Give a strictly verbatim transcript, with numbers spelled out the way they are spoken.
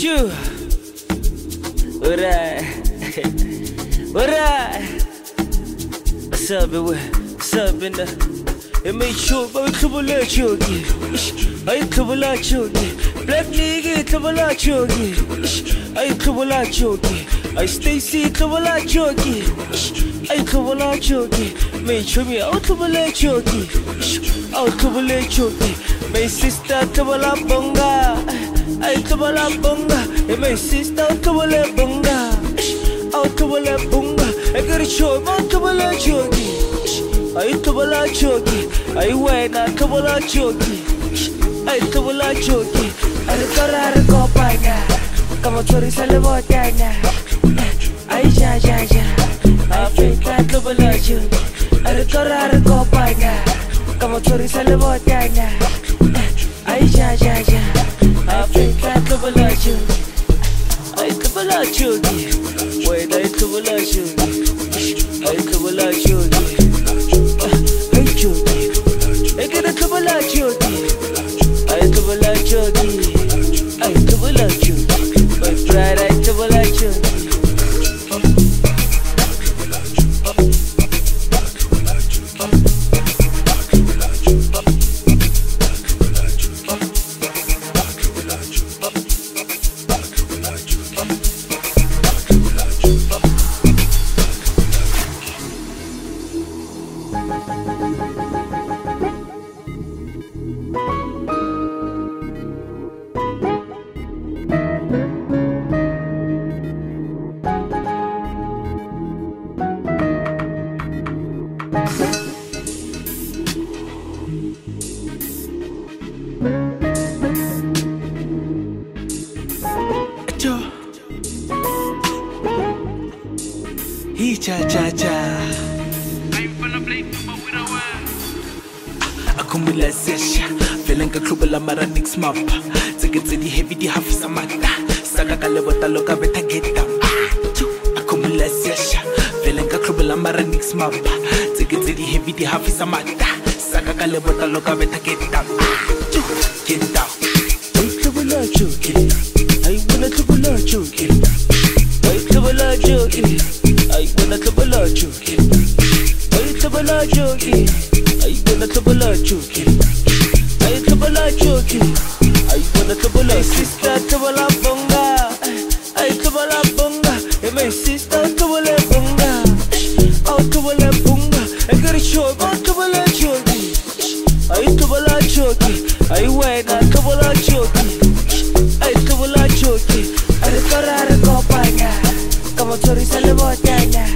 Shoo. Alright. Alright. What's up, baby? What's up, in the? It made sure, but we couple of chogi. I couple of chogi. Black nigga, couple of chogi. I couple of chogi. I Stacy, couple of chogi. I couple of chogi. Made sure me out couple of chogi. Out couple of chogi. My sister, couple of bonga. I couple of bonga. And my sister, couple of bonga. Out couple of bonga. I got a show, out couple of chogi. I couple of chogi. I went a couple of chogi. I couple of chogi. I got a go by now. Come on, Tori Salabotana. I ja ja ja. I think I couple of chogi. I got a go by now. Come on, Tori Salabotana. I ja ja ja. I think I couple of chogi. I couple of chogi. Wait, I couple of chogi. I couple of chogi. I get a couple of chogi. I couple of chogi. I couple of chogi. My pride, I couple of chogi. Ja ja ja. Akumula sesha, feeling ka klubela mara nix map. Tseketse di heavy di half samata. Saka ka lebota loka beta get down. Akumula sesha, feeling ka klubela mara nix map. Tseketse di heavy di half samata. Saka ka lebota loka beta get down. Get down. I klubela chogi. I wanna klubela chogi. I klubela chogi. I wanna couple of chogi. I couple of chogi. I wanna couple of chogi. I couple of chogi. I wanna couple of sister couple of bonga. I couple of bonga. And my sister couple of bonga. I couple of bonga. I got a show about couple of chogi. I couple of chogi. I went a couple of chogi. I couple of chogi. I got a go by now. Come on, Tori Salabotana.